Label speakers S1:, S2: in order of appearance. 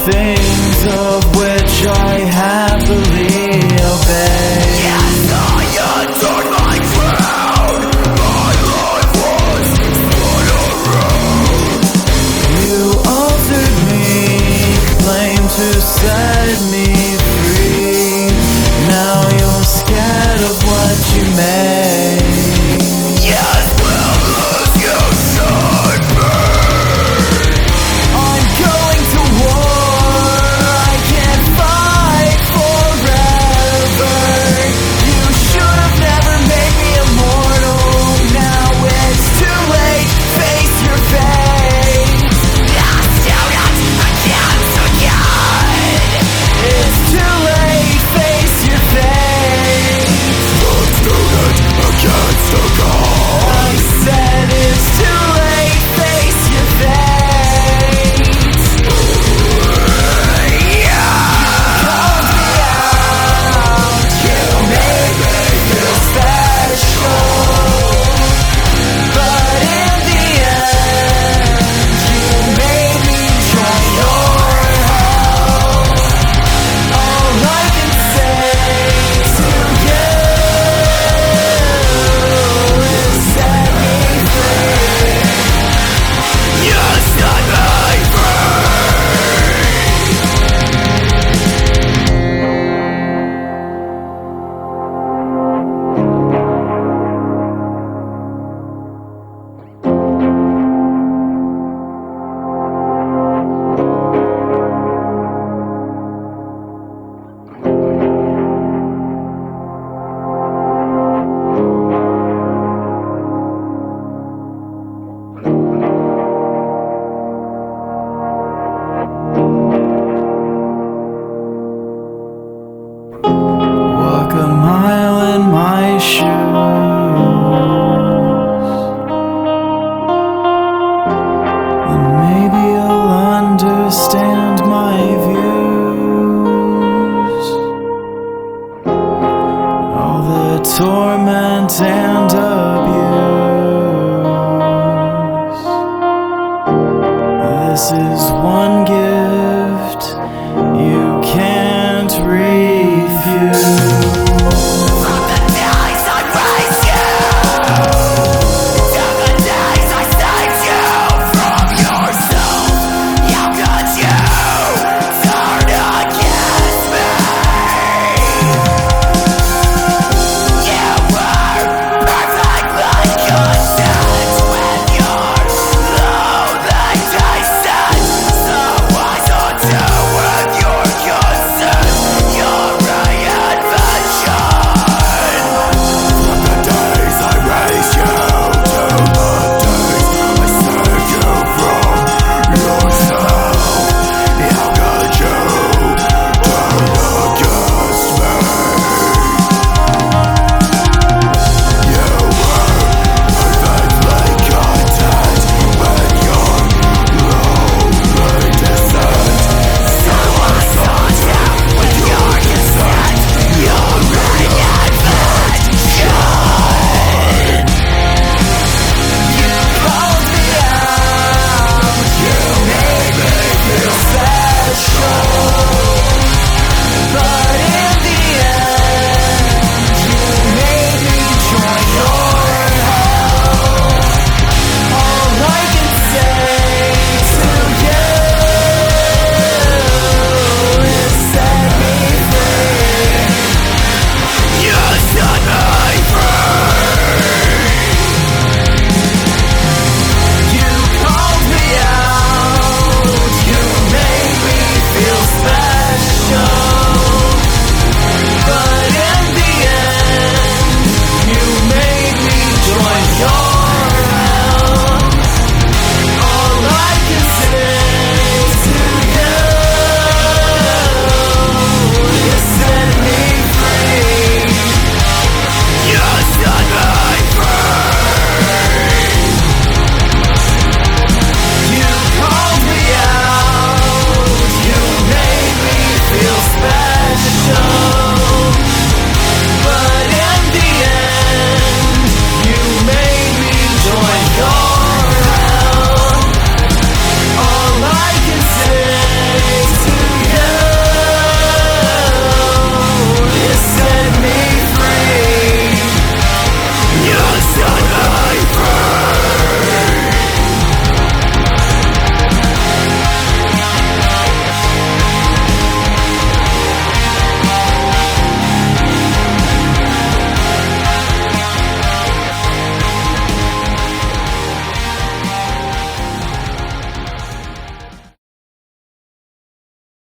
S1: things of which I happily obey.
S2: Yes, I adored my crown. My life was spun around.
S1: You altered me, claimed to set me free. Now you're scared of what you made.
S2: Yes, well, as you should be.
S1: I'm going to war, I can't fight forever. You should have never made me immortal. Now it's too late, face your fate.
S2: Let's do it again.
S1: It's too late, face your fate.
S2: Let's do it against the gods.
S1: I said it's too late, face your fate. Called me out, you made me feel special. But in the end, you made me join your hell. All I can say to you is set me free.
S2: You set me free.
S1: Walk a mile in my shoes, and maybe you'll understand my views. All the torment and abuse. This is one